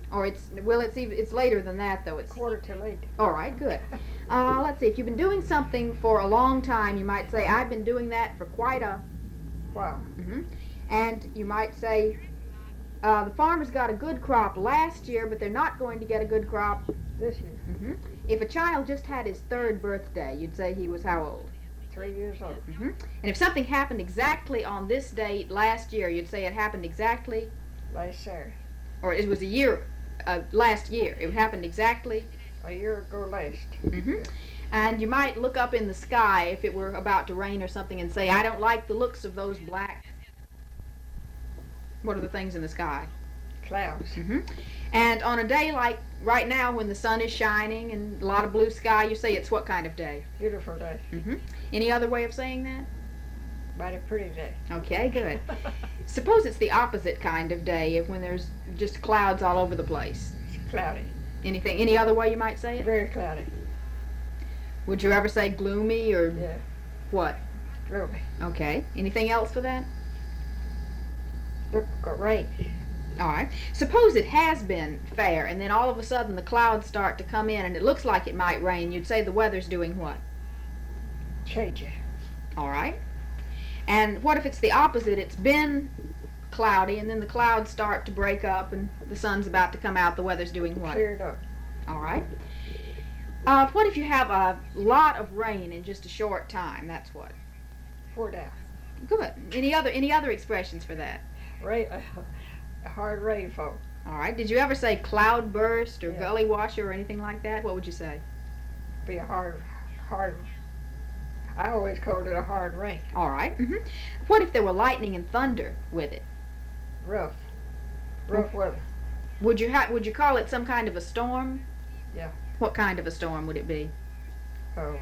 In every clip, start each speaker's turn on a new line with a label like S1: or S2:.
S1: Or it's later than that though. It's
S2: Quarter till 8.
S1: all right. Good. Let's see. If you've been doing something for a long time, you might say, "I've been doing that for quite a."
S2: Wow.
S1: And you might say, "The farmer's got a good crop last year, but they're not going to get a good crop
S2: This year.
S1: If a child just had his 3rd birthday, you'd say he was how old?
S2: 3 years old.
S1: And if something happened exactly on this date last year, you'd say it happened exactly,
S2: Last Saturday.
S1: or it was a year, last year. It happened exactly.
S2: A year ago last.
S1: And you might look up in the sky if it were about to rain or something and say, "I don't like the looks of those black." What are the things in the sky?
S2: Clouds.
S1: And on a day like right now when the sun is shining and a lot of blue sky, you say it's what kind of day?
S2: Beautiful day.
S1: Any other way of saying that?
S2: Mighty pretty day.
S1: Okay, good. Suppose it's the opposite kind of day, when there's just clouds all over the place.
S2: It's cloudy.
S1: Any other way you might say it?
S2: Very cloudy.
S1: Would you ever say gloomy or
S2: Yeah.
S1: what?
S2: Gloomy.
S1: Okay. Anything else for that?
S2: Look, got rain.
S1: All right. Suppose it has been fair and then all of a sudden the clouds start to come in and it looks like it might rain. You'd say the weather's doing what?
S2: Changing.
S1: All right. And what if it's the opposite? It's been cloudy and then the clouds start to break up and the sun's about to come out. The weather's doing what?
S2: Cleared up.
S1: All right. What if you have a lot of rain in just a short time? That's what?
S2: Pour down.
S1: Good. Any other expressions for that?
S2: Rain. A hard rainfall.
S1: All right. Did you ever say cloud burst or
S2: Yeah.
S1: gully washer or anything like that? What would you say?
S2: Be a hard. I always called it a hard rain.
S1: All right. What if there were lightning and thunder with it?
S2: Rough weather.
S1: Would you call it some kind of a storm?
S2: Yeah.
S1: What kind of a storm would it be?
S2: Oh.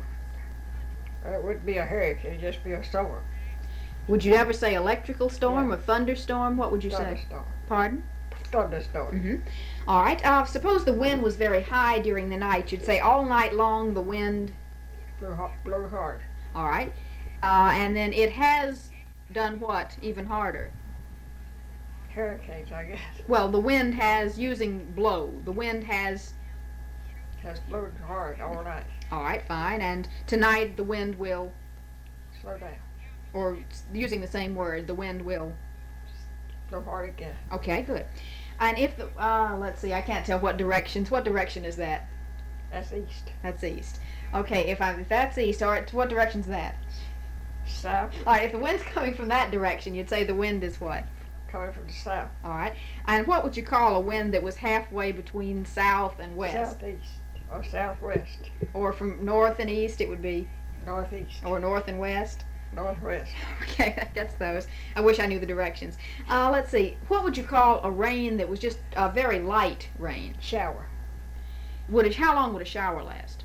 S2: It wouldn't be a hurricane. It'd just be a storm.
S1: Would you ever say electrical storm
S2: Yeah.
S1: or thunderstorm? What would you say?
S2: Thunderstorm.
S1: Pardon?
S2: Thunderstorm.
S1: All right. Suppose the wind was very high during the night. You'd say all night long the wind.
S2: Blow hard.
S1: All right. And then it has done what? Even harder.
S2: Hurricanes, I guess.
S1: Well, the wind has, using blow, the wind has.
S2: Has blown hard all night.
S1: All right, fine. And tonight the wind will,
S2: Slow down.
S1: or using the same word, the wind will.
S2: Blow hard again.
S1: Okay, good. And if the, let's see, I can't tell what directions. What direction is that?
S2: That's east.
S1: That's east. Okay, if that's east, all right, what direction's that?
S2: South.
S1: All right, if the wind's coming from that direction, you'd say the wind is what?
S2: Coming from the south.
S1: All right. And what would you call a wind that was halfway between south and west?
S2: Southeast. Or southwest.
S1: Or from north and east, it would be?
S2: Northeast.
S1: Or north and west?
S2: Northwest.
S1: Okay, that gets those. I wish I knew the directions. Let's see. What would you call a rain that was just a very light rain?
S2: Shower.
S1: How long would a shower last?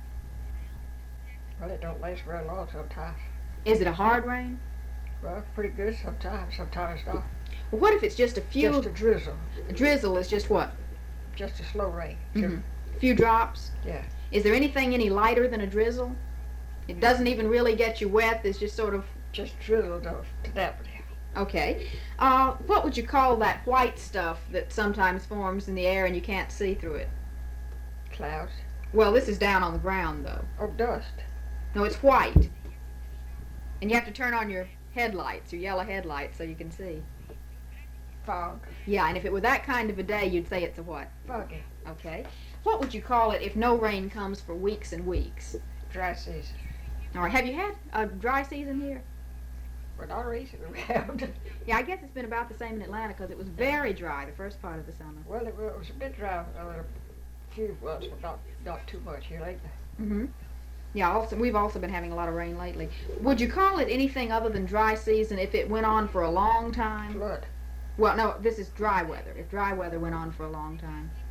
S2: Well, it don't last very long sometimes.
S1: Is it a hard rain?
S2: Well, pretty good sometimes. Sometimes not.
S1: Well, what if it's just a few?
S2: Just a drizzle.
S1: A drizzle is just what?
S2: Just a slow rain.
S1: A few drops?
S2: Yeah.
S1: Is there anything any lighter than a drizzle? It doesn't even really get you wet. It's just sort of...
S2: Just drizzle to that one.
S1: Okay. What would you call that white stuff that sometimes forms in the air and you can't see through it?
S2: Clouds.
S1: Well, this is down on the ground, though.
S2: Or dust.
S1: No, it's white. And you have to turn on your headlights, your yellow headlights, so you can see.
S2: Fog.
S1: Yeah, and if it were that kind of a day, you'd say it's a what?
S2: Foggy.
S1: Okay. What would you call it if no rain comes for weeks and weeks?
S2: Dry season.
S1: All right. Have you had a dry season here?
S2: But not recently we haven't.
S1: Yeah, I guess it's been about the same in Atlanta because it was very dry the first part of the summer.
S2: Well, it was a bit dry a few months, but not too much here lately.
S1: Yeah, we've also been having a lot of rain lately. Would you call it anything other than dry season if it went on for a long time?
S2: Flood.
S1: Well, no, this is dry weather. If dry weather went on for a long time.